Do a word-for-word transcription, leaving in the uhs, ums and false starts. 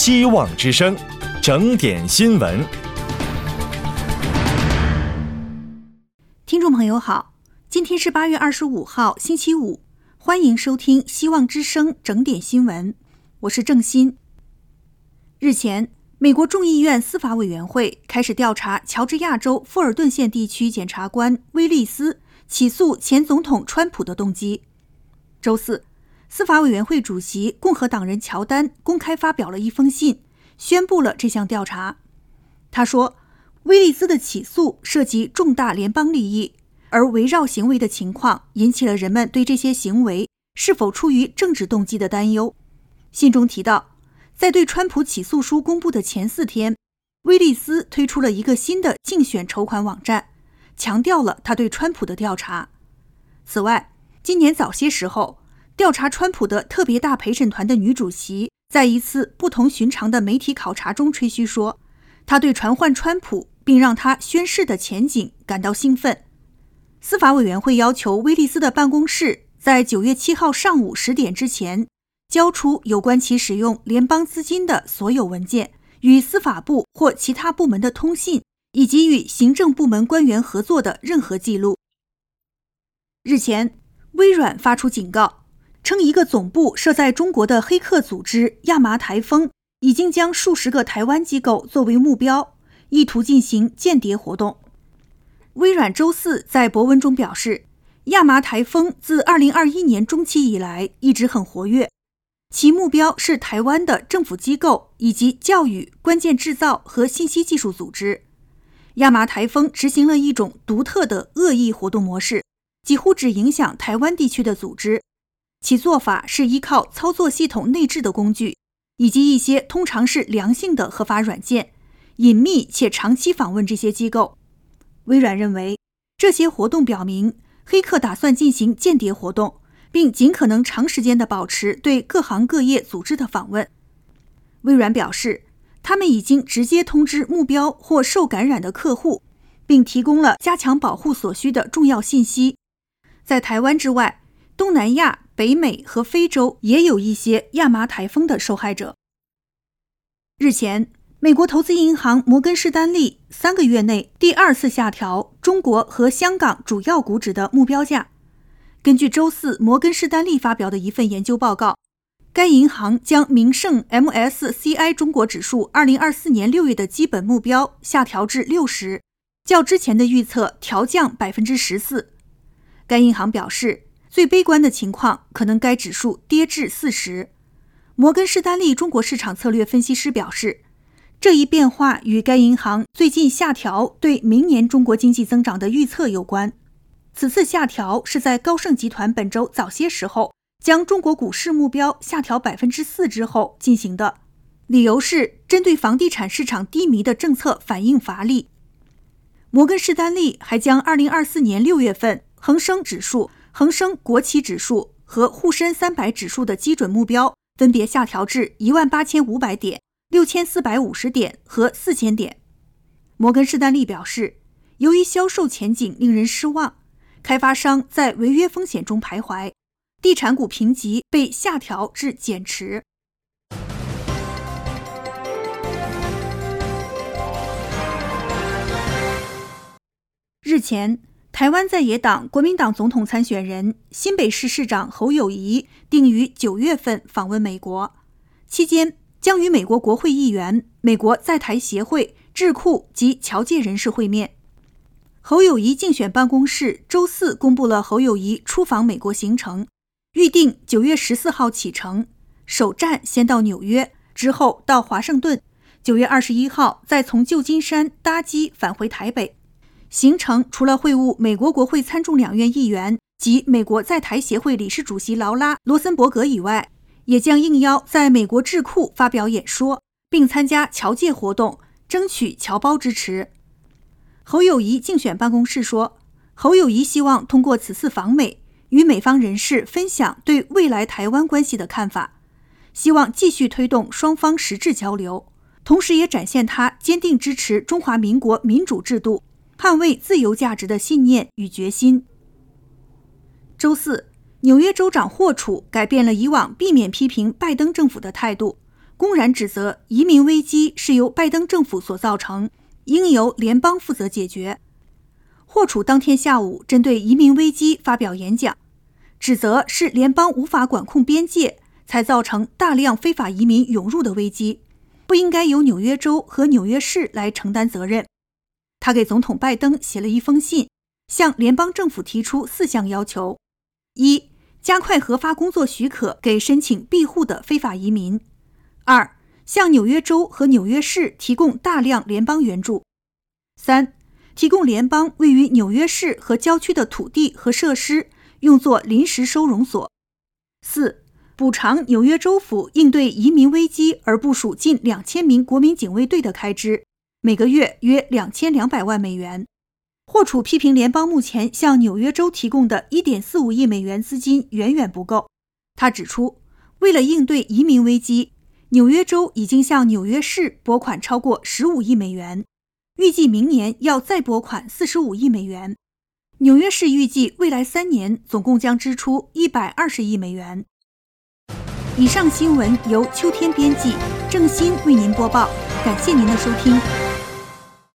希望之声，整点新闻。 听众朋友好，今天是八月二十五号，星期五，欢迎收听希望之声整点新闻，我是郑欣。日前，美国众议院司法委员会开始调查乔治亚州富尔顿县地区检察官威利斯起诉前总统川普的动机。周四，司法委员会主席共和党人乔丹公开发表了一封信，宣布了这项调查。他说，威利斯的起诉涉及重大联邦利益，而围绕行为的情况引起了人们对这些行为是否出于政治动机的担忧。信中提到，在对川普起诉书公布的前四天，威利斯推出了一个新的竞选筹款网站，强调了他对川普的调查。此外，今年早些时候，调查川普的特别大陪审团的女主席在一次不同寻常的媒体考察中吹嘘说，她对传唤川普并让他宣誓的前景感到兴奋。司法委员会要求威利斯的办公室在九月七号上午十点之前交出有关其使用联邦资金的所有文件、与司法部或其他部门的通信，以及与行政部门官员合作的任何记录。日前，微软发出警告，称一个总部设在中国的黑客组织亚麻台风已经将数十个台湾机构作为目标，意图进行间谍活动。微软周四在博文中表示，亚麻台风自二零二一年中期以来一直很活跃，其目标是台湾的政府机构以及教育、关键制造和信息技术组织。亚麻台风执行了一种独特的恶意活动模式，几乎只影响台湾地区的组织。其做法是依靠操作系统内置的工具，以及一些通常是良性的合法软件，隐秘且长期访问这些机构。微软认为，这些活动表明黑客打算进行间谍活动，并尽可能长时间地保持对各行各业组织的访问。微软表示，他们已经直接通知目标或受感染的客户，并提供了加强保护所需的重要信息。在台湾之外，东南亚、北美和非洲也有一些亚麻台风的受害者。日前，美国投资银行摩根士丹利三个月内第二次下调中国和香港主要股指的目标价。根据周四摩根士丹利发表的一份研究报告，该银行将明晟 M S C I 中国指数二零二四年六月的基本目标下调至六十，较之前的预测调降 百分之十四。 该银行表示，最悲观的情况可能该指数跌至四十。摩根士丹利中国市场策略分析师表示，这一变化与该银行最近下调对明年中国经济增长的预测有关。此次下调是在高盛集团本周早些时候将中国股市目标下调 百分之四 之后进行的，理由是针对房地产市场低迷的政策反应乏力。摩根士丹利还将二零二四年六月份恒生指数、恒生国企指数和沪深三百指数的基准目标分别下调至一万八千五百点、六千四百五十点和四千点。摩根士丹利表示，由于销售前景令人失望，开发商在违约风险中徘徊，地产股评级被下调至减持。日前，台湾在野党国民党总统参选人、新北市市长侯友宜定于九月份访问美国，期间将与美国国会议员、美国在台协会、智库及侨界人士会面。侯友宜竞选办公室周四公布了侯友宜出访美国行程，预定九月十四号启程，首站先到纽约，之后到华盛顿，九月二十一号再从旧金山搭机返回台北。行程除了会晤美国国会参众两院议员及美国在台协会理事主席劳拉·罗森伯格以外，也将应邀在美国智库发表演说，并参加侨界活动，争取侨胞支持。侯友宜竞选办公室说，侯友宜希望通过此次访美，与美方人士分享对未来台湾关系的看法，希望继续推动双方实质交流，同时也展现他坚定支持中华民国民主制度、捍卫自由价值的信念与决心。周四，纽约州长霍楚改变了以往避免批评拜登政府的态度， 公然指责移民危机是由拜登政府所造成，应由联邦负责解决。霍楚当天下午针对移民危机发表演讲，指责是联邦无法管控边界，才造成大量非法移民涌入的危机，不应该由纽约州和纽约市来承担责任。他给总统拜登写了一封信，向联邦政府提出四项要求：一、加快核发工作许可给申请庇护的非法移民；二、向纽约州和纽约市提供大量联邦援助；三、提供联邦位于纽约市和郊区的土地和设施，用作临时收容所；四、补偿纽约州府应对移民危机而部署近两千名国民警卫队的开支，每个月约两千两百万美元。霍楚批评联邦目前向纽约州提供的 一点四五亿美元资金远远不够。他指出，为了应对移民危机，纽约州已经向纽约市拨款超过十五亿美元，预计明年要再拨款四十五亿美元。纽约市预计未来三年总共将支出一百二十亿美元。以上新闻由秋天编辑，郑欣为您播报，感谢您的收听。